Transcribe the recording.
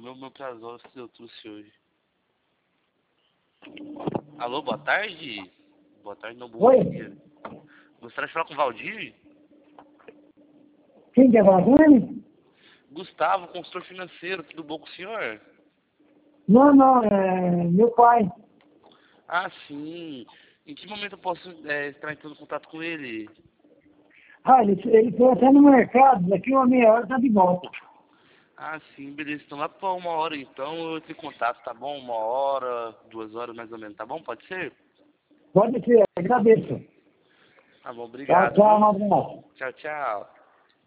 meu omeprazol que eu trouxe hoje. Alô, boa tarde? Boa tarde, não, bom Oi? dia. Gostaria de falar com o Valdir? Quem quer falar com ele? Gustavo, consultor financeiro, tudo bom com o senhor? Não, é meu pai. Ah, sim. Em que momento eu posso estar entrando em contato com ele? Ele foi até no mercado, daqui uma meia hora tá de volta. Ah, sim, beleza. Então lá pra 1 hora, então eu entro em contato, tá bom? 1 hora, 2 horas mais ou menos, tá bom? Pode ser? Pode ser, agradeço. Tá bom, Tchau, obrigado, tchau, viu? um abraço. Tchau, tchau.